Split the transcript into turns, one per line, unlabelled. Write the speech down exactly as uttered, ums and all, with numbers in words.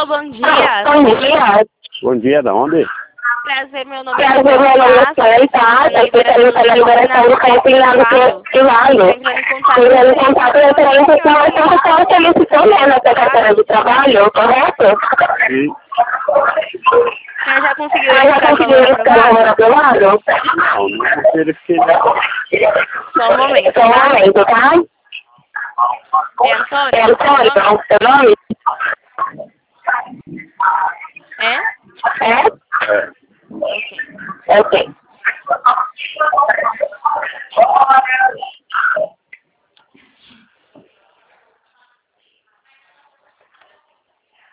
bom dia.
Bom dia.
Bom dia, da onde?
Prazer, meu nome
Prazer, meu nome é Célia, tá? Eu estou pela liberação do camping lá do privado. Entrando em contato referente com a ação que ela solicitou, né, na sua carteira de trabalho, correto?
Sim.
Você já conseguiu
Ela já conseguiu verificar o valor aprovado?
Não, não verifiquei não.
Só um momento,
Só um
tá?
momento, tá?
É Antônio?
É Antônio, é o seu nome?
É?
É?
É.
Ok.
Ok.